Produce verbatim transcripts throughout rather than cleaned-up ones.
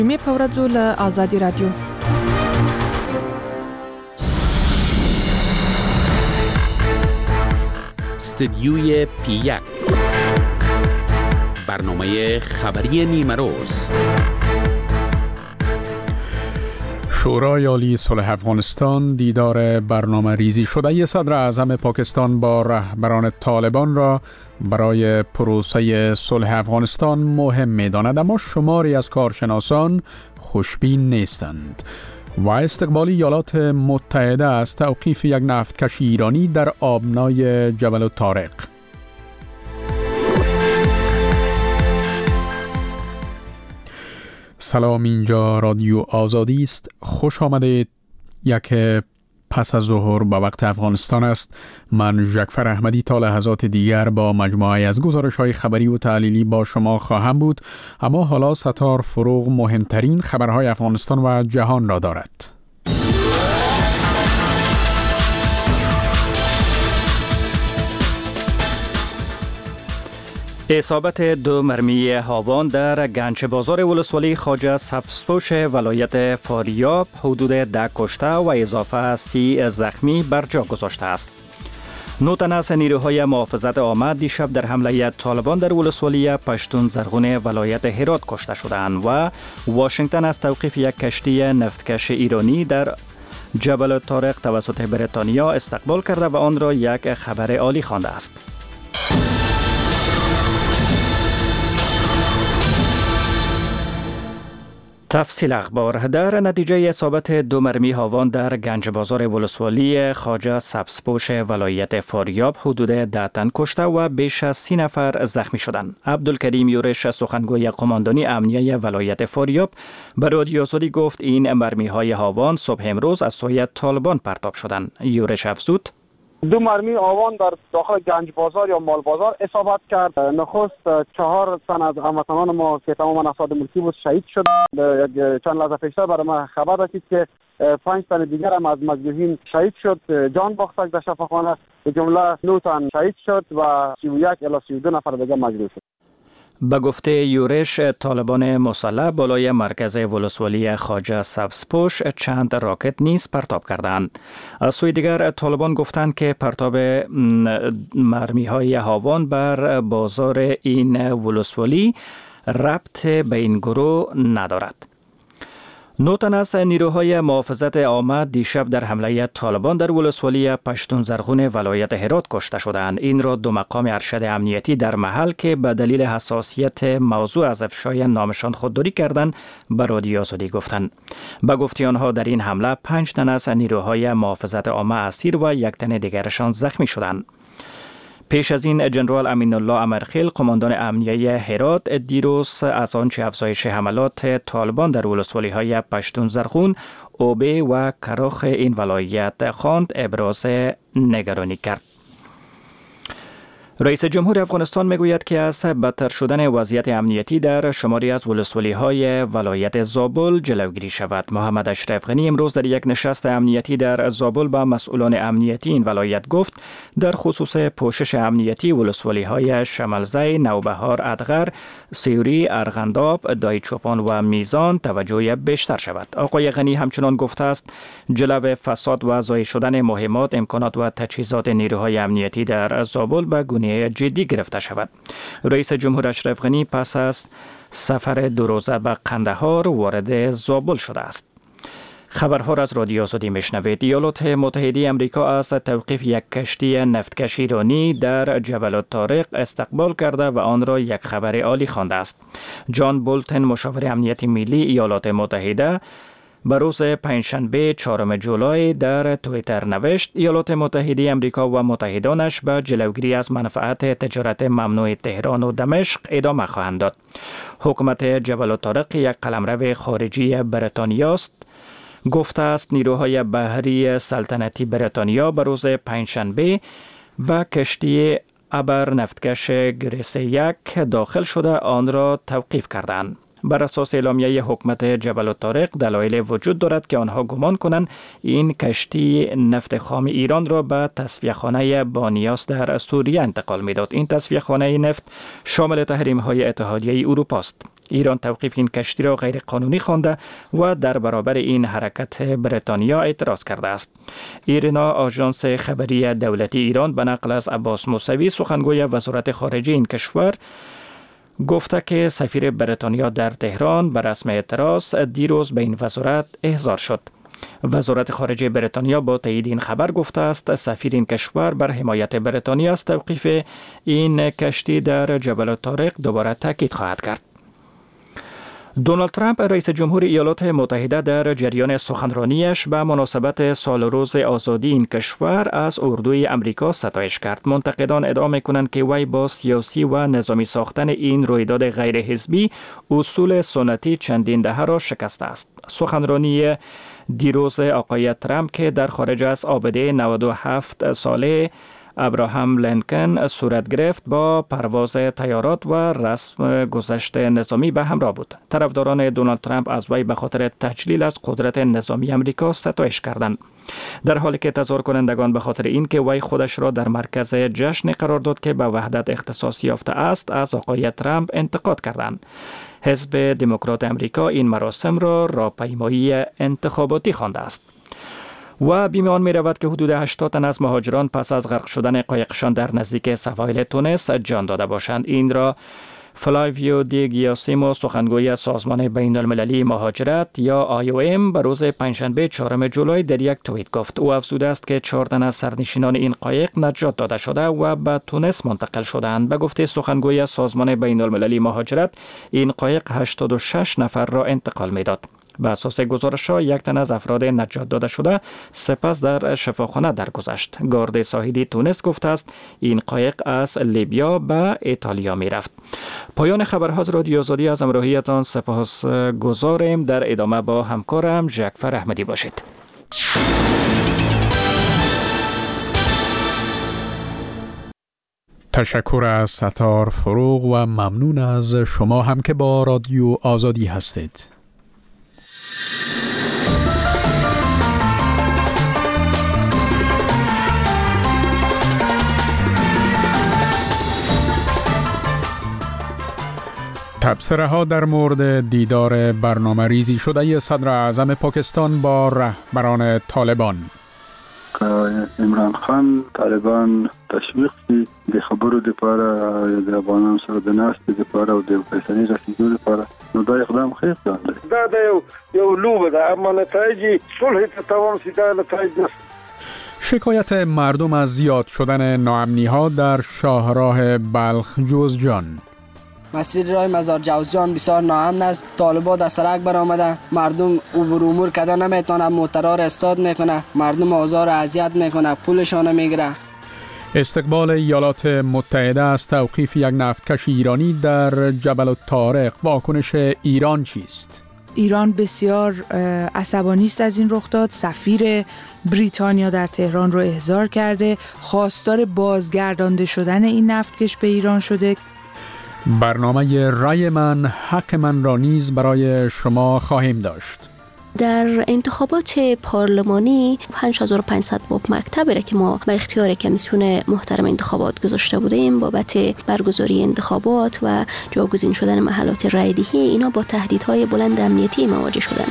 می پورځو له آزادي رادیو. استدیوی پی یک، برنامه خبری نیمروز. شورای عالی صلح افغانستان دیدار برنامه ریزی شده صدر اعظم پاکستان با رهبران طالبان را برای پروسه صلح افغانستان مهم می‌داند، اما شماری از کارشناسان خوشبین نیستند و استقبال ایالات متحده از توقیف یک نفتکش ایرانی در آبنای جبل الطارق. سلام، اینجا رادیو آزادی است. خوش آمدید. یک پس از ظهر به وقت افغانستان است. من ژکفر احمدی تا لحظات دیگر با مجموعه از گزارش‌های خبری و تحلیلی با شما خواهم بود، اما حالا ستار فروغ مهمترین خبرهای افغانستان و جهان را دارد. اصابت دو مرمی هاوان در گنج بازار ولسوالی خواجه سبزپوش ولایت فاریاب حدود ده کشته و اضافه سی زخمی بر جا گذاشته است. نو تن از نیروهای محافظت عامه دیشب در حمله طالبان در ولسوالی پشتون زرغون ولایت هرات کشته شدند و واشنگتن از توقیف یک کشتی نفتکش ایرانی در جبل الطارق توسط بریتانیا استقبال کرده و آن را یک خبر عالی خوانده است. تفصیل اخبار. در نتیجه اصابت دو مرمی هاوان در گنج بازار ولسوالی خواجه سبزپوش ولایت فاریاب حدود ده تن کشته و بیش از سی نفر زخمی شدند. عبدالکریم یورش، سخنگوی قماندانی امنیه ولایت فاریاب، به رادیو آزادی گفت این مرمی های هاوان صبح امروز از سوی طالبان پرتاب شدند. یورش افزود: دو مرمی آوان در داخل گنج بازار یا مال بازار اصابت کرد. نخست چهار تن از هموطنان ما که تمام افراد ملکی بود شهید شد. یک چند لحظه پیشتر برای ما خبر رسید که پنج تن دیگر هم از مجروحین شهید شد، جان باختند در شفاخانه. به جمله نه تن شهید شد و سی و یک الی سی و دو نفر دیگر مجروح شد. به گفته یورش، طالبان مسلح بالای مرکز ولسوالی خواجه سبزپوش چند راکت نیز پرتاب کردند. از سوی دیگر طالبان گفتند که پرتاب مرمی های هاوان بر بازار این ولسوالی ربط به این گروه ندارد. نو تن از نیروهای محافظت عامه دیشب در حمله طالبان در ولسوالی پشتون زرغون ولایت هرات کشته شدند. این را دو مقام ارشد امنیتی در محل که به دلیل حساسیت موضوع از افشای نامشان خودداری کردند به رادیو آزادی گفتند. به گفته آنها در این حمله پنج تن از نیروهای محافظت عامه اسیر و یک تن دیگرشان زخمی شدند. پیش از این جنرال امین الله امرخیل، قماندان امنیه هرات، دیروز از آنچه افزایش حملات طالبان در ولسوالی های پشتون زرغون، اوبه و کراخ این ولایت خواند، ابراز نگرانی کرد. رئیس جمهور افغانستان میگوید که از بدتر شدن وضعیت امنیتی در شماری از ولسوالی های ولایت زابل جلوگیری شود. محمد اشرف غنی امروز در یک نشست امنیتی در زابل با مسئولان امنیتی این ولایت گفت در خصوص پوشش امنیتی ولسوالی های شملزی، نوبهار، ادغر، سیوری، ارغنداب، دایچوپان و میزان توجه بیشتر شود. آقای غنی همچنان گفته است جلو فساد و ضایع شدن مهمات، امکانات و تجهیزات نیروهای امنیتی در زابل به گونه جدی گرفته شود. رئیس جمهور اشرف غنی پس از سفر دو روزه به قندهار وارد زابل شده است. خبرها را از رادیو آزادی میشنوید. ایالات متحده آمریکا از توقیف یک کشتی نفتکش ایرانی در جبل الطارق استقبال کرده و آن را یک خبر عالی خوانده است. جان بولتن، مشاور امنیت ملی ایالات متحده، به روز پنجشنبه چهارم جولای در توییتر نوشت ایالات متحده آمریکا و متحدانش به جلوگیری از منفعت تجارت ممنوع تهران و دمشق ادامه خواهند داد. حکومت جبل الطارق یک قلمرو خارجی بریتانیا است. گفته است نیروهای بحری سلطنتی بریتانیا به روز پنجشنبه به کشتی ابر نفتکش گریس یک داخل شده آن را توقیف کردند. بر اساس اعلامیه حکومت جبل الطارق دلایل وجود دارد که آنها گمان کنند این کشتی نفت خام ایران را به تصفیه‌خانه بانیاس در سوریه انتقال می‌داد. این تصفیه‌خانه نفت شامل تحریم‌های اتحادیه اروپا است. ایران توقیف این کشتی را غیر قانونی خوانده و در برابر این حرکت بریتانیا اعتراض کرده است. ایرنا آژانس خبری دولتی ایران به نقل از عباس موسوی سخنگوی وزارت خارجه این کشور گفته که سفیر بریتانیا در تهران به رسم اعتراض دیروز به این وزارت احضار شد. وزارت خارجه بریتانیا با تایید این خبر گفته است سفیر این کشور بر حمایت بریتانیا از توقیف این کشتی در جبل الطارق دوباره تاکید خواهد کرد. دونالد ترامپ رئیس جمهور ایالات متحده در جریان سخنرانیش به مناسبت سال روز آزادی این کشور از اردوی امریکا ستایش کرد. منتقدان ادعا می‌کنند که وی با سیاسی و نظامی ساختن این رویداد غیر حزبی اصول سنتی چندین دهه را شکسته است. سخنرانی دیروز آقای ترامپ که در خارج از آباده نود و هفت ساله ابراهام لینکن صورت گرفت با پرواز طیارات و رسم گذشت نظامی به همراه بود. طرفداران دونالد ترامپ از وی به خاطر تجلیل از قدرت نظامی امریکا ستایش کردند، در حالی که تظاهر کنندگان به خاطر اینکه وی خودش را در مرکز جشن قرار داد که به وحدت اختصاص یافته است از آقای ترامپ انتقاد کردند. حزب دموکرات امریکا این مراسم را راهپیمایی انتخاباتی خوانده است. و بیمیان می رود که حدود هشتاد تن از مهاجران پس از غرق شدن قایقشان در نزدیک سواحل تونس جان داده باشند. این را فلاویو دی گیاسیمو سخنگوی سازمان بین المللی مهاجرت یا آی او ام به روز پنجشنبه چهارم جولای در یک توییت گفت. او افزوده است که چهار تن از سرنشینان این قایق نجات داده شده و به تونس منتقل شدند. به گفته سخنگوی سازمان بین المللی مهاجرت این قایق هشتاد و شش نفر را انتقال میداد. به اساس گزارش‌ها یک تن از افراد نجات داده شده سپس در شفاخانه درگذشت. گارد ساحلی تونس گفته است این قایق از لیبیا به ایتالیا می رفت. پایان خبرها از رادیو آزادی از همراهیتان سپاس گزاریم. در ادامه با همکارم جعفر احمدی باشید. تشکر از ستار فروغ و ممنون از شما هم که با رادیو آزادی هستید. تبصره ها در مورد دیدار برنامه ریزی شده صدر اعظم پاکستان با رهبران طالبان. عمران خان طالبان تشویق کی د خبرو لپاره د افغانانو سره د ناستې لپاره او د فیصلې رسیدو لپاره نو دا اقدام خیر ګڼل دا د یو یو لوبه ده اما نتایج صلح ته تمام شي دا نتایج نه. شکایت مردم از زیاد شدن ناامنی ها در شاهراه بلخ جوزجان. مسیر راه مزار جوزجان بسیار ناامن است. طالبان در سرک برآمده، مردم عبور امور کده نمیتونه، موترها را استاد میکنه، مردم آزار و اذیت میکنه، پولشان میگیره. استقبال ایالات متحده از توقیف یک نفتکش ایرانی در جبل الطارق. واکنش ایران چیست؟ ایران بسیار عصبانی است از این رخ داد. سفیر بریتانیا در تهران رو احضار کرده، خواستار بازگردانده شدن این نفتکش به ایران شده. برنامه رای من حق من را نیز برای شما خواهیم داشت. در انتخابات پارلمانی پنج هزار و پانصد باب مکتبی را که ما به اختیار کمیسیون محترم انتخابات گذاشته بودیم بابت برگزاری انتخابات و جاگزین شدن محلات رای دهی، اینا با تهدیدهای بلند امنیتی مواجه شدن.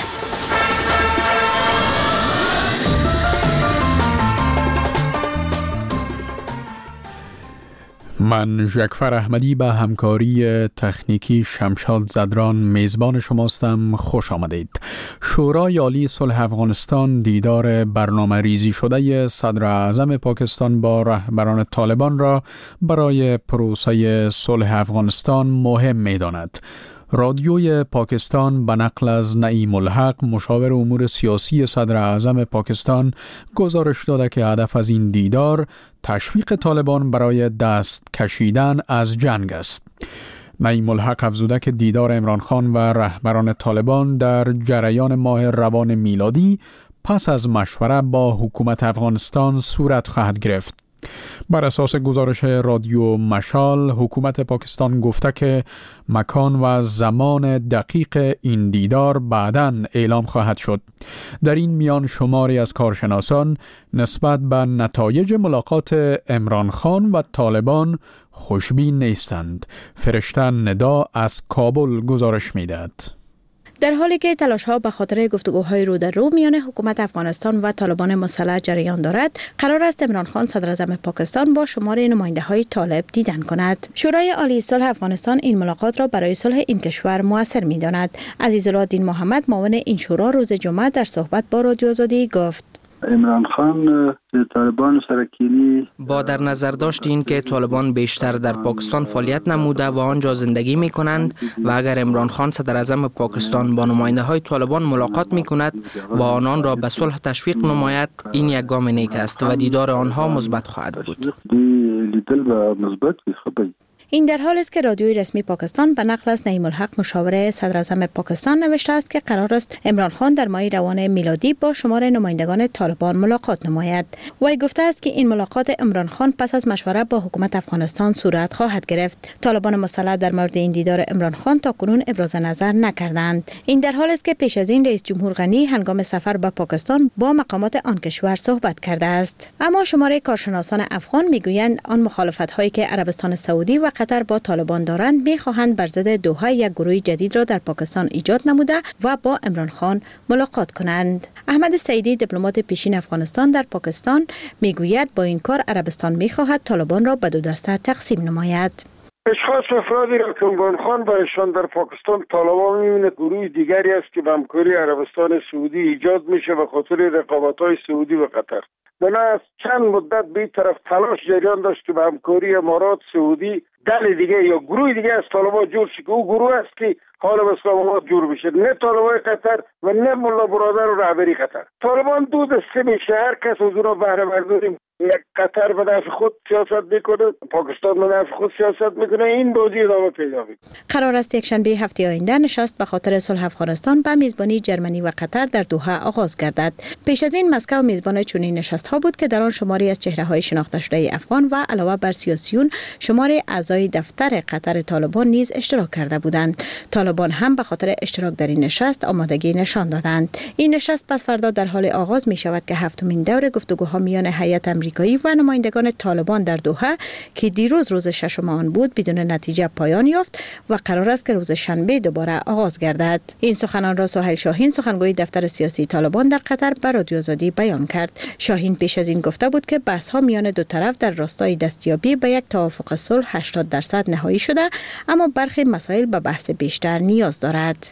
من جعفر احمدی به همکاری تکنیکی شمشاد زدران میزبان شماستم. خوش آمدید. شورای عالی صلح افغانستان دیدار برنامه ریزی شده صدر اعظم پاکستان با رهبران طالبان را برای پروسه صلح افغانستان مهم می‌داند. رادیوی پاکستان به نقل از نعیم الحق مشاور امور سیاسی صدر اعظم پاکستان گزارش داده که هدف از این دیدار تشویق طالبان برای دست کشیدن از جنگ است. نعیم الحق افزوده که دیدار عمران خان و رهبران طالبان در جریان ماه روان میلادی پس از مشوره با حکومت افغانستان صورت خواهد گرفت. بر اساس گزارش رادیو مشال، حکومت پاکستان گفته که مکان و زمان دقیق این دیدار بعداً اعلام خواهد شد. در این میان شماری از کارشناسان نسبت به نتایج ملاقات عمران خان و طالبان خوشبین نیستند. فرشته ندا از کابل گزارش می‌دهد. در حالی که تلاش‌ها به خاطر گفتگوهای رو در رو میان حکومت افغانستان و طالبان مسلح جریان دارد، قرار است عمران خان صدر اعظم پاکستان با شمار نماینده‌های طالب دیدن کند. شورای عالی صلح افغانستان این ملاقات را برای صلح این کشور مؤثر می‌داند. عزیزالدین محمد معاون این شورا روز جمعه در صحبت با رادیو آزادی گفت: عمران خان طالبان سرکینی با در نظر داشت این که طالبان بیشتر در پاکستان فعالیت نموده و آنجا زندگی می کنند و اگر عمران خان صدر اعظم پاکستان با نماینده های طالبان ملاقات می کند و آنان را به صلح تشویق نماید، این یک گام نیک است و دیدار آنها مثبت خواهد بود. این در حال است که رادیوی رسمی پاکستان به نقل از نعیم الحق مشاور صدر اعظم پاکستان نوشته است که قرار است عمران خان در ماه روان میلادی با شمار نمایندگان طالبان ملاقات نماید. وی گفته است که این ملاقات عمران خان پس از مشورت با حکومت افغانستان صورت خواهد گرفت. طالبان مسلح در مورد این دیدار عمران خان تاکنون ابراز نظر نکردند. این در حال است که پیش از این رئیس جمهور غنی هنگام سفر به پاکستان با مقامات آن کشور صحبت کرده است. اما شمار کارشناسان افغان میگویند آن مخالفت‌هایی که عربستان سعودی و قطر با طالبان دارند می‌خواهند بر ضد دوحه یک گروه جدید را در پاکستان ایجاد نموده و با عمران خان ملاقات کنند. احمد سعیدی دیپلمات پیشین افغانستان در پاکستان میگوید با این کار عربستان می‌خواهد طالبان را به دو دسته تقسیم نماید. اشخاص افرادی را که عمران خان برایشان در پاکستان طالبان می‌بیند گروه دیگری است که به همکاری عربستان سعودی ایجاد میشه و خاطر رقابت‌های سعودی و قطر. بنا از چند مدت به این طرف تلاش جریان داشت که به همکاری امارات سعودی دل دیگه یا گروه دیگه از طالبان جور شه که او گروه است که حالا به اسلام آباد جور بشه، نه طالبان قطر و نه ملا برادر و رهبری قطر. طالبان دو دسته میشه، هر کس از اونها بهره برداریم. یک قطر به نفع خود سیاست میکنه، پاکستان به نفع خود سیاست میکنه، این بازی ادامه پیدا میکنه. قرار است یک شنبه هفته آینده نشست به خاطر صلح افغانستان به میزبانی جرمنی و قطر در دوحه آغاز گردد. پیش از این مسکو میزبان چنین نشست ها بود که در آن شماری از چهره های شناخته شده افغان و علاوه بر سیاسیون شماری اعضای دفتر قطر طالبان نیز اشتراک کرده بودند. طالبان هم به خاطر اشتراک در این نشست آمادگی نشان دادند. این نشست پس فردا در حال آغاز می شود که هفتمین دور گفتگوها میان هیئت امریکایی و نمایندگان طالبان در دوحه که دیروز روز ششم آن بود بدون نتیجه پایان یافت و قرار است که روز شنبه دوباره آغاز گردد. این سخنان را سهیل شاهین، سخنگوی دفتر سیاسی طالبان در قطر، به رادیو آزادی بیان کرد. شاهین پیش از این گفته بود که بحث ها میان دو طرف در راستای دستیابی به یک توافق صلح هشتاد درصد نهایی شده، اما برخی مسائل به بحث بیشتر نیاز دارد.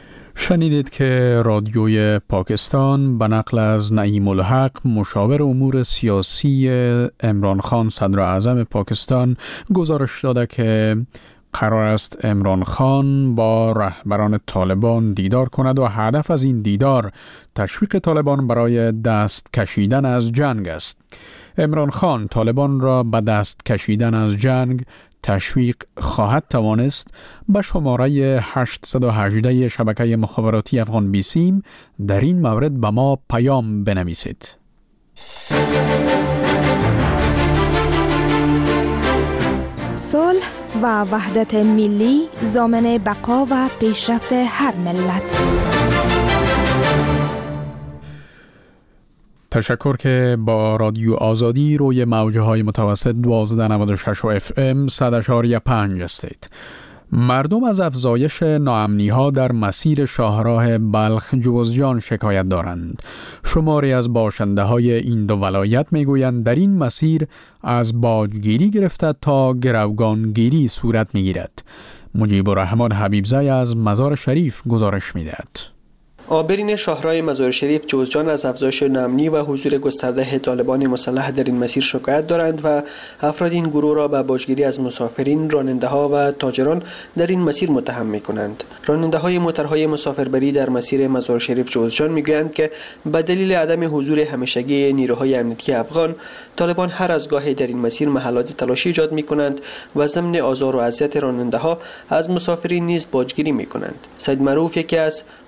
شنیدید که رادیوی پاکستان به نقل از نعیم الحق مشاور امور سیاسی عمران خان صدر اعظم پاکستان گزارش داده که قرار است عمران خان با رهبران طالبان دیدار کند و هدف از این دیدار تشویق طالبان برای دست کشیدن از جنگ است. عمران خان طالبان را به دست کشیدن از جنگ تشویق خواهد توانست. به شماره هشتصد و هجده شبکه مخابراتی افغان بیسیم در این مورد به ما پیام بنویسید. صلح و وحدت ملی ضامن بقا و پیشرفت هر ملت. تشکر که با رادیو آزادی روی موجه های متوسط دوازده نود و شش و اف ام صد اشاریه پنج هستید. مردم از افزایش ناامنی ها در مسیر شاهراه بلخ جوزجان شکایت دارند. شماری از باشنده های این دو ولایت میگویند در این مسیر از باجگیری گرفته تا گروگانگیری صورت میگیرد. مجیب الرحمن حبیبزی از مزار شریف گزارش میدهد. آبرین شاهراه مزار شریف جوزجان از افزایش ناامنی و حضور گسترده طالبان مسلح در این مسیر شکایت دارند و افراد این گروه را به باجگیری از مسافرین، راننده‌ها و تاجران در این مسیر متهم می‌کنند. راننده‌های موتورهای مسافربری در مسیر مزار شریف جوزجان می‌گویند که به دلیل عدم حضور همیشگی نیروهای امنیتی افغان، طالبان هر از گاهی در این مسیر محلات تلاشی ایجاد می‌کنند و ضمن آزار و اذیت راننده‌ها از مسافرین نیز باجگیری می‌کنند. سید معروف یکی از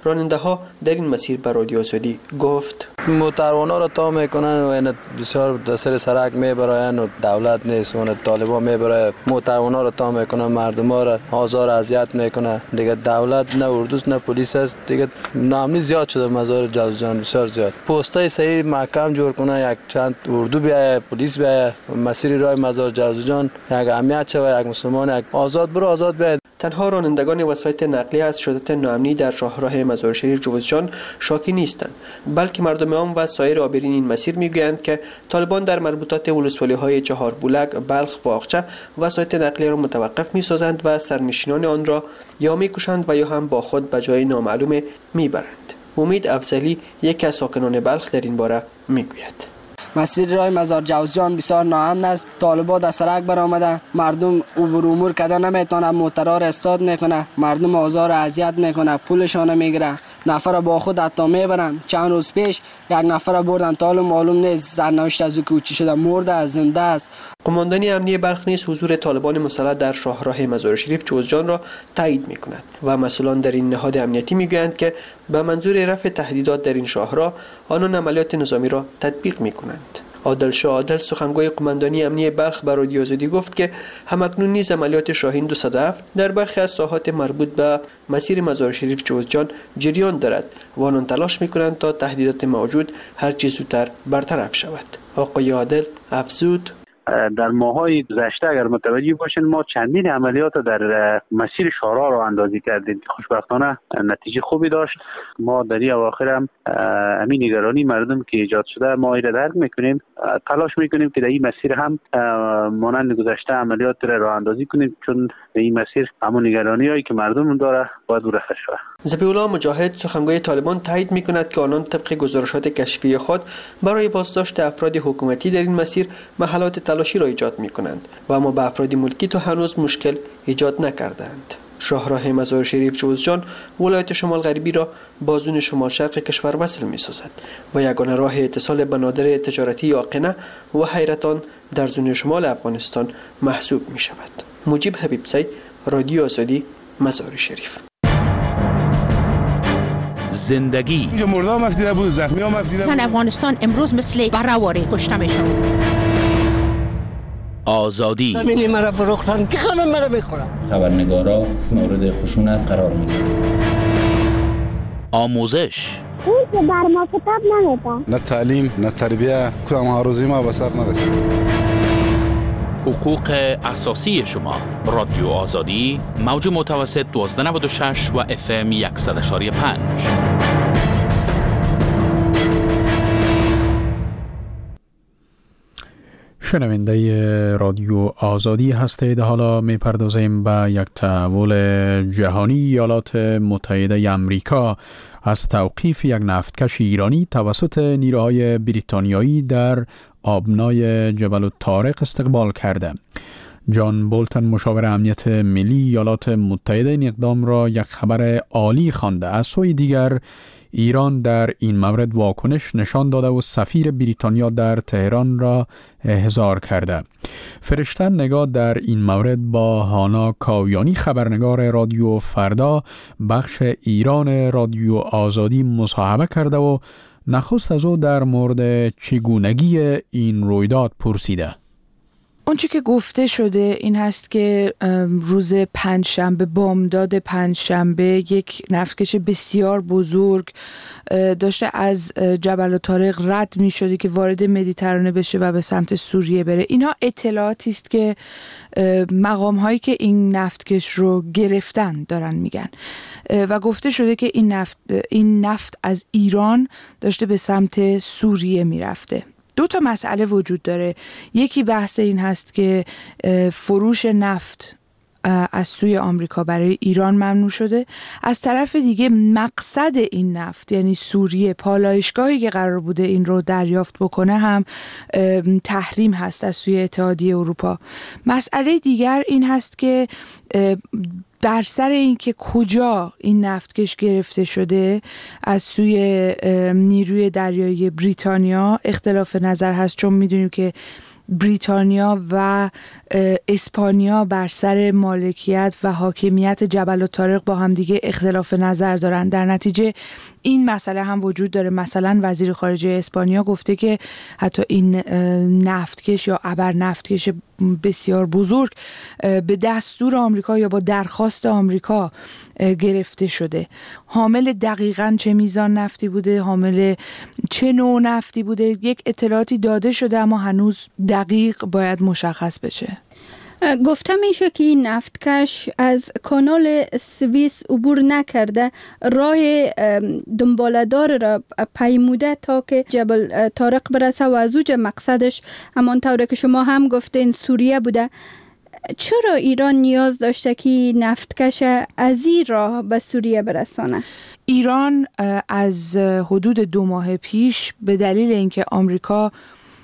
راننده ها در این مسیر به رادیو آزادی گفت موتروانا را تا میکنن و این بسیار در سر سرک میبرن و دولت نیست و طالبان میبره موتروانا را تا میکنن، مردم ها را آزار اذیت میکنه. دیگه دولت نه اردوست نه پلیس است، دیگه ناامنی زیاد شده مزار جوزجان، بسیار زیاد. پستای صحیح محکم جور کنه، یک چند اردو بیاید، پلیس بیاید، مسیر راه مزار جوزجان یک امنیت شوه، یک مسلمان یک آزاد برو آزاد بیاید. تنها رانندگان وسایط نقلیه از شدت ناامنی در شاهراه مزار شریف جوزجان شاکی نیستند، بلکه مردم عام و سایر عابرین این مسیر میگویند که طالبان در مربوطات ولسوالی‌های چهار بولک، بلخ و آقچه وسایط نقلیه را متوقف می‌سازند و سرنشینان آن را یا می‌کشند و یا هم با خود به جای نامعلوم میبرند. امید افضلی یکی از ساکنان بلخ در این باره میگوید مسیر راه مزار جوزجان بسیار ناامن است. طالبان در سرک برآمده، مردم عبور امور کده نمیتونه، موترها را استاد میکنه، مردم آزار اذیت میکنه، پولشان میگیره، نفر با خود حتی میبرن. چند روز پیش یک نفر بردن، تا حالا معلوم نیست سرنوشت از او که چی شده، مرده است زنده است. قماندانی امنیه بلخ نیز حضور طالبان مسلح در شاهراه مزار شریف جوزجان را تایید میکنند و مسئولان در این نهاد امنیتی میگویند که به منظور رفع تهدیدات در این شاهراه آنان عملیات نظامی را تطبیق میکنند. عادل شاه عادل سخنگوی قماندانی امنیه بلخ به رادیو آزادی گفت که همکنون نیز عملیات شاهین دویست و هفت در برخی از ساحات مربوط به مسیر مزار شریف جوزجان جریان دارد و آنان تلاش میکنند تا تهدیدات موجود هر چه زودتر برطرف شود. آقای عادل افزود در ماهای گذشته اگر متوجه باشین ما چندین عملیات در مسیر شاهراه را اندازی کردیم، خوشبختانه نتیجه خوبی داشت. ما در این اواخر هم همین نگرانی مردم که ایجاد شده ما ایره درک میکنیم، تلاش میکنیم که در این مسیر هم مانند گذشته عملیات را راه اندازی کنیم، چون در این مسیر همون نگرانی هایی که مردم داره باید رفع شود. ذبیح‌الله مجاهد سخنگوی طالبان تایید میکند که آنان طبق گزارشات کشفی خود برای بازداشت افراد حکومتی در این مسیر محلات تلاشی را ایجاد میکنند و اما به افراد ملکی تا هنوز مشکل ایجاد نکردند. شاهراه مزار شریف جوزجان ولایت شمال غربی را بازون شمال شرق کشور وصل می‌سازد و یگانه راه اتصال بنادر تجارتی یاقنه و حیرتان در زون شمال افغانستان محسوب می‌شود. مجیب حبیبزی، رادیو آزادی، مزار شریف. زندگی اینجا مرده هم افتیده بود، زخمی هم افتیده بود. زن افغانستان امروز مثل برهواری کشته میشن. آزادی همینی مرا فروختن که همه مرا بخورن. خبرنگارا مورد خشونت قرار میگیرن. آموزش اون که بر ما کتاب نمیدن، نه تعلیم نه تربیه، کدام ها روزی ما به سر نرسید. حقوق اساسی شما. رادیو آزادی، موج متوسط دوازده نود و شش و اف ام صد و یک و پنج. شنونده رادیو آزادی هستید. حالا می پردازیم به یک تحول جهانی. ایالات متحده آمریکا از توقیف یک نفتکش ایرانی توسط نیروهای بریتانیایی در آبنای جبل الطارق استقبال کرده. جان بولتن مشاور امنیت ملی ایالات متحده این اقدام را یک خبر عالی خوانده. از سوی دیگر ایران در این مورد واکنش نشان داده و سفیر بریتانیا در تهران را احضار کرده. فرشته نگاه در این مورد با هانا کاویانی خبرنگار رادیو فردا بخش ایران رادیو آزادی مصاحبه کرده و نخست از او در مورد چگونگی این رویداد پرسیده. اونچه که گفته شده این هست که روز پنجشنبه، بامداد پنجشنبه، یک نفتکش بسیار بزرگ داشته از جبل الطارق رد می شده که وارد مدیترانه بشه و به سمت سوریه بره. اینها اطلاعاتی است که مقام هایی که این نفتکش رو گرفتن دارن میگن و گفته شده که این نفت این نفت از ایران داشته به سمت سوریه میرفته. دو تا مسئله وجود داره. یکی بحث این هست که فروش نفت از سوی آمریکا برای ایران ممنوع شده. از طرف دیگه مقصد این نفت یعنی سوریه، پالایشگاهی که قرار بوده این رو دریافت بکنه هم تحریم هست از سوی اتحادیه اروپا. مسئله دیگر این هست که بر سر این که کجا این نفتکش گرفته شده از سوی نیروی دریایی بریتانیا اختلاف نظر هست، چون میدونیم که بریتانیا و اسپانیا بر سر مالکیت و حاکمیت جبل الطارق با همدیگه اختلاف نظر دارن. در نتیجه این مسئله هم وجود داره. مثلا وزیر خارجه اسپانیا گفته که حتی این نفتکش یا ابر نفتکش بسیار بزرگ به دستور آمریکا یا با درخواست آمریکا گرفته شده. حامل دقیقاً چه میزان نفتی بوده، حامل چه نوع نفتی بوده، یک اطلاعاتی داده شده اما هنوز دقیق باید مشخص بشه. گفته میشه که این نفتکش از کانال سوئیس عبور نکرده، راه دنباله‌دار را پیموده تا که جبل طارق برسه و از اوج مقصدش همانطور که شما هم گفتین سوریه بوده. چرا ایران نیاز داشته که نفتکش از این راه به سوریه برسانه؟ ایران از حدود دو ماه پیش به دلیل اینکه آمریکا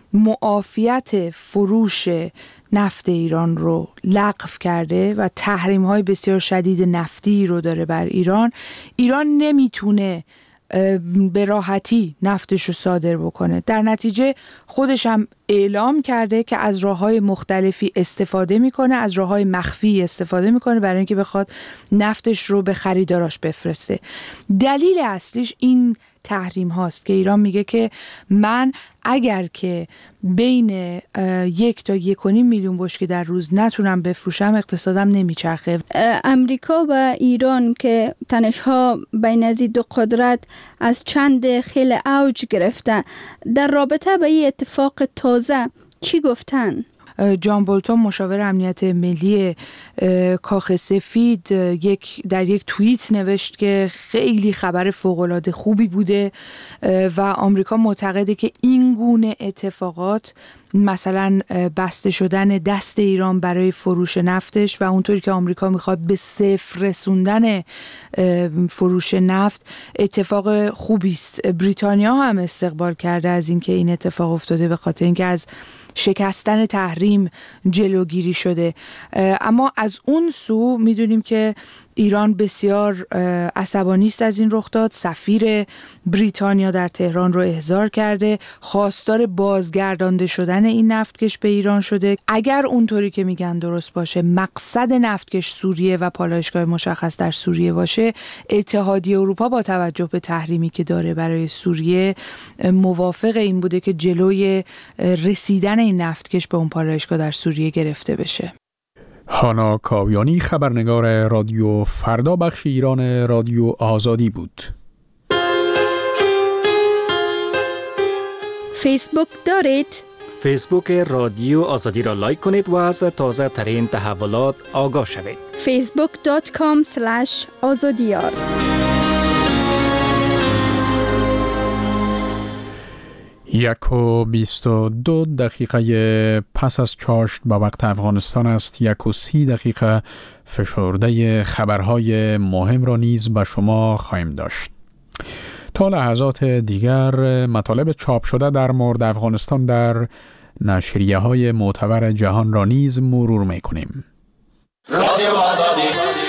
معافیت فروش نفت ایران رو لغو کرده و تحریم‌های بسیار شدید نفتی رو داره بر ایران، ایران نمیتونه به راحتی نفتش رو صادر بکنه. در نتیجه خودش هم اعلام کرده که از راه‌های مختلفی استفاده میکنه، از راه‌های مخفی استفاده میکنه برای اینکه بخواد نفتش رو به خریداراش بفرسته. دلیل اصلیش این تحریم هاست که ایران میگه که من اگر که بین یک تا یک و نیم میلیون بشکه در روز نتونم بفروشم اقتصادم نمیچرخه. امریکا و ایران که تنش‌ها بین از دو قدرت از چند خیلی اوج گرفته، در رابطه با این اتفاق تازه چی گفتن؟ جان بولتون مشاور امنیت ملی کاخ سفید یک در یک توییت نوشت که خیلی خبر فوق‌العاده خوبی بوده و آمریکا معتقده که این گونه اتفاقات، مثلا بسته شدن دست ایران برای فروش نفتش و اونطوری که آمریکا میخواد به صفر رسوندن فروش نفت، اتفاق خوبی است. بریتانیا هم استقبال کرده از اینکه این اتفاق افتاده به خاطر اینکه از شکستن تحریم جلوگیری شده. اما از اون سو میدونیم که ایران بسیار عصبانی است از این رخ داد. سفیر بریتانیا در تهران رو احضار کرده، خواستار بازگردانده شدن این نفتکش به ایران شده. اگر اونطوری که میگن درست باشه، مقصد نفتکش سوریه و پالایشگاه مشخص در سوریه باشه، اتحادیه اروپا با توجه به تحریمی که داره برای سوریه موافق این بوده که جلوی رسیدن این نفتکش به اون پالایشگاه در سوریه گرفته بشه. هانا کاویانی، خبرنگار رادیو فردا بخش ایران رادیو آزادی بود. فیسبوک دارید؟ فیسبوک رادیو آزادی را لایک کنید و از تازه ترین تحولات آگاه شوید. فیسبوک دات کام اسلش آزادیار. یک و بیست و دو دقیقه پس از چاشت با وقت افغانستان است. یک و سی دقیقه فشرده خبرهای مهم را نیز به شما خواهیم داشت. تا لحظات دیگر مطالب چاپ شده در مورد افغانستان در نشریه های معتبر جهان را نیز مرور می کنیم. رادیو آزادی.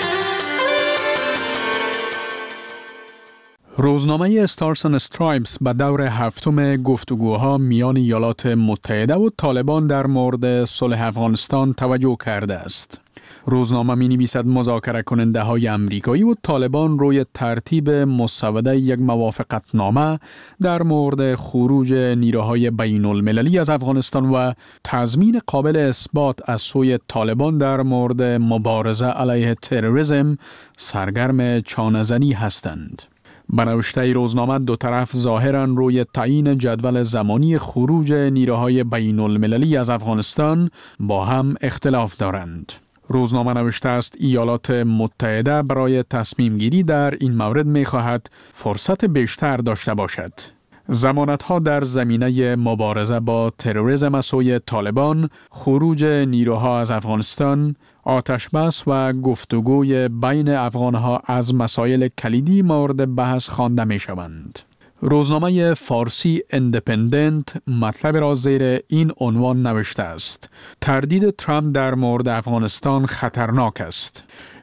روزنامه استارز اند استرایپس به دور هفتم گفتگوها میان ایالات متحده و طالبان در مورد صلح افغانستان توجه کرده است. روزنامه می نویسد مذاکره کننده های امریکایی و طالبان روی ترتیب مسوده یک موافقتنامه در مورد خروج نیروهای بین المللی از افغانستان و تضمین قابل اثبات از سوی طالبان در مورد مبارزه علیه تروریسم سرگرم چانه‌زنی هستند. به نوشته روزنامه دو طرف ظاهراً روی تعیین جدول زمانی خروج نیروهای بین المللی از افغانستان با هم اختلاف دارند. روزنامه نوشته است ایالات متحده برای تصمیم گیری در این مورد می خواهد فرصت بیشتر داشته باشد. ضمانت‌ها در زمینه مبارزه با تروریسم از سوی طالبان، خروج نیروها از افغانستان، آتش بس و گفتگوی بین افغانها از مسائل کلیدی مورد بحث خوانده می شوند. روزنامه فارسی اندپندنت مطلب را زیر این عنوان نوشته است: تردید ترامپ در مورد افغانستان خطرناک است.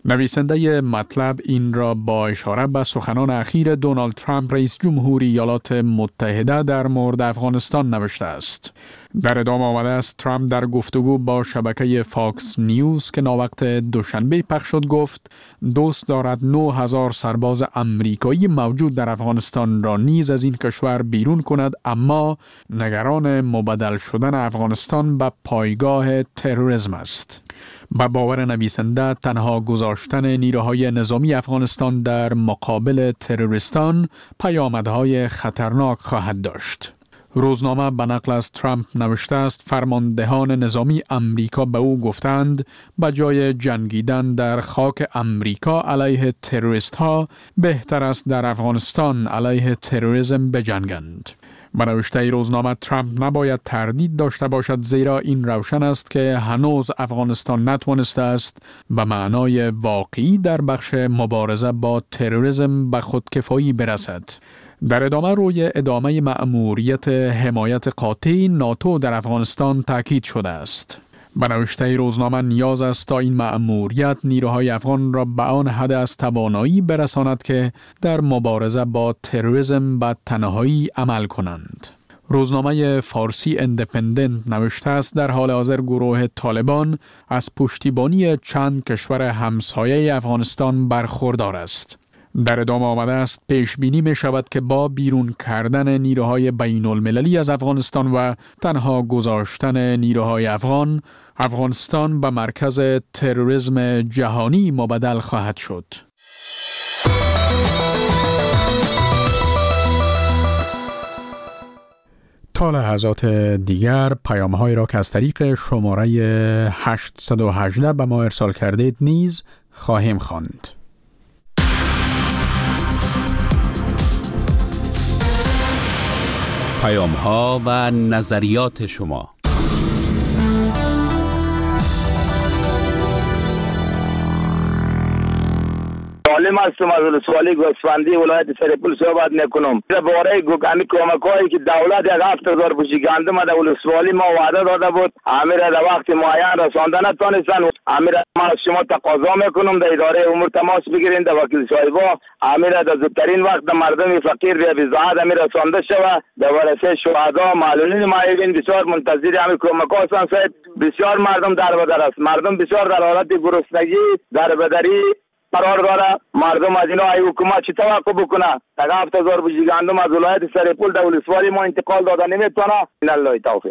نویسنده مطلب این را با اشاره به سخنان اخیر دونالد ترامپ رئیس جمهوری ایالات متحده در مورد افغانستان نوشته است. در ادامه آمده است ترامپ در گفتگو با شبکه فاکس نیوز که ناوقت دوشنبه پخش شد گفت دوست دارد نه هزار سرباز امریکایی موجود در افغانستان را نیز از این کشور بیرون کند، اما نگران مبدل شدن افغانستان به پایگاه تروریسم است. با باور نویسنده تنها گذاشتن نیروهای نظامی افغانستان در مقابل تروریستان پیامدهای خطرناک خواهد داشت. روزنامه به نقل از ترامپ نوشته است فرماندهان نظامی امریکا به او گفتند به جای جنگیدن در خاک امریکا علیه تروریست ها بهتر است در افغانستان علیه تروریسم بجنگند. به نوشته روزنامه ترامپ نباید تردید داشته باشد، زیرا این روشن است که هنوز افغانستان نتوانسته است به معنای واقعی در بخش مبارزه با تروریسم به خودکفایی برسد. در ادامه روی ادامه مأموریت حمایت قاطع ناتو در افغانستان تاکید شده است. به نوشته روزنامه نیاز است تا این مأموریت نیروهای افغان را به آن حد از توانایی برساند که در مبارزه با تروریسم به تنهایی عمل کنند. روزنامه فارسی اندپندنت نوشته است در حال حاضر گروه طالبان از پشتیبانی چند کشور همسایه افغانستان برخوردار است. در ادامه آمده است پیش بینی می شود که با بیرون کردن نیروهای بین المللی از افغانستان و تنها گذاشتن نیروهای افغان، افغانستان به مرکز تروریسم جهانی مبدل خواهد شد. تا لحظات دیگر پیام‌هایی را که از طریق شماره هشت یک هشت به ما ارسال کردید نیز خواهیم خواند. پیام‌ها و نظریات شما. معلم هستم از ولسوالی گوسفندی ولایت سرپل صحبت میکنم. درباره گوگامی کمک‌هایی که دولت یک هفت هزار بوشیگنده ما در ولسوالی ما وعده داده بود، امیر در وقت معین رسانده نتونستن. امیر ما از شما تقاضا میکنم در اداره امور تماس بگیرین، در وکیل صاحبا امیر در زودترین وقت مردم فقیر به وضاحت امیر رسانده شود. در ورثه شهدا معلولین معیوبین بسیار منتظر همین کمک‌ها هستند. بسیار مردم در بدر است. مردم بسیار در حالت گرسنگی در بدری قرار داره. مردم از اینا ای حکومت چی توقع بکنه؟ تا هفت هزار بوجی گندم از ولایت سرپل در ولسوالی ما انتقال داده نمیتونه. این الله توفیق.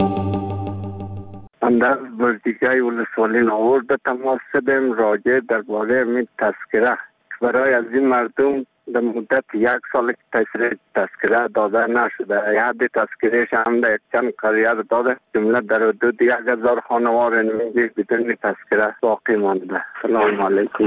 اندر بردیگای ولسوالی ناورد تماس شدیم راجع درباره می تذکره برای از این مردم در مدت یک سال تشریح تذکره داده نشده. حد تذکرهش هم در یک چند قریه داده، جمله در حدود یک هزار خانوار نمیگه بدون تذکره باقی مانده. سلام علیکم.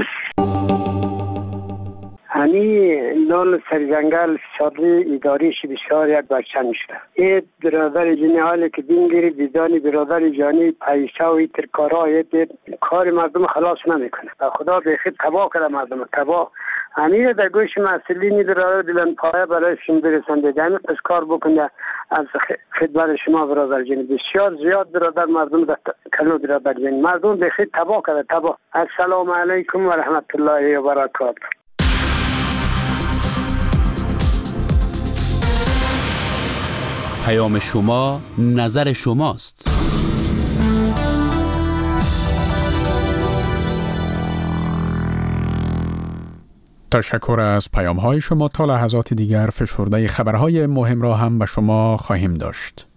همی لال سرجنگل فشاری اداریش بسیار یک برچن شده. این برادر جنی حالی که بینگیری دیدانی برادر جانی پیشه و ایتر کارا ایتر کار مردم خلاص نمیکنه. خدا به خود تباه کرده مردم تباه. همی در گوش مسئولینی برادر دلن پایه برای شما برسنده دمی پس کار بکنه از خدمت شما برادر جنی. بسیار زیاد برادر مردم در کلو برادر جنی مردم به خود تباه کرده تباه. السلام علیکم و رحمت الله و برکاته. پیام شما نظر شماست. تشکر از پیام های شما. تا لحظات دیگر فشرده خبرهای مهم را هم به شما خواهیم داشت.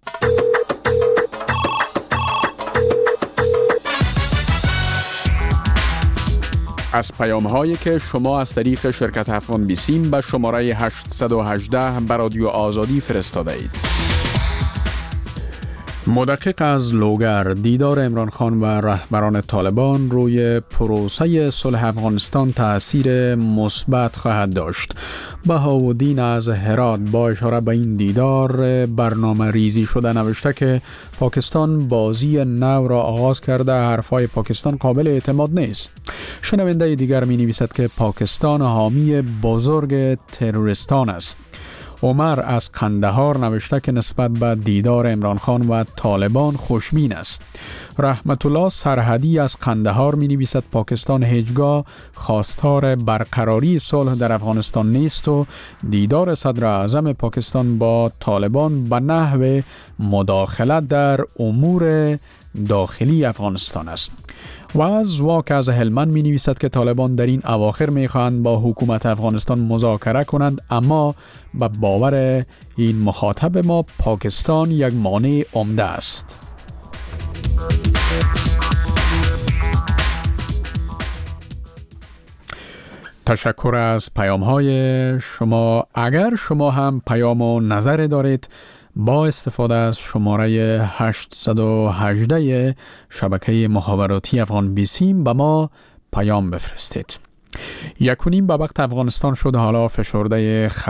از پیام هایی که شما از طریق شرکت افغان بیسیم به شماره هشت یک هشت به رادیو آزادی فرستاده اید. مدقق از لوگر دیدار عمران خان و رهبران طالبان روی پروسه صلح افغانستان تأثیر مثبت خواهد داشت. بهاءالدین از هرات با اشاره به این دیدار برنامه ریزی شده نوشته که پاکستان بازی نو را آغاز کرده، حرفای پاکستان قابل اعتماد نیست. شنونده دیگر می نویسد که پاکستان حامی بزرگ تروریستان است. عمر از قندهار نوشته که نسبت به دیدار عمران خان و طالبان خوشبین است. رحمت الله سرحدی از قندهار می نویسد پاکستان هیچگاه خواستار برقراری صلح در افغانستان نیست و دیدار صدر اعظم پاکستان با طالبان به نحو مداخلت در امور داخلی افغانستان است. و از واک از هلمند می نویسد که طالبان در این اواخر می خواهند با حکومت افغانستان مذاکره کنند، اما به باور این مخاطب ما پاکستان یک مانع عمده است. تشکر از پیام های شما. اگر شما هم پیام و نظر دارید با استفاده از شماره هشت یک هشت شبکه مخابراتی افغان بیسیم به ما پیام بفرستید. یکونیم به وقت افغانستان شد، حالا فشرده خبر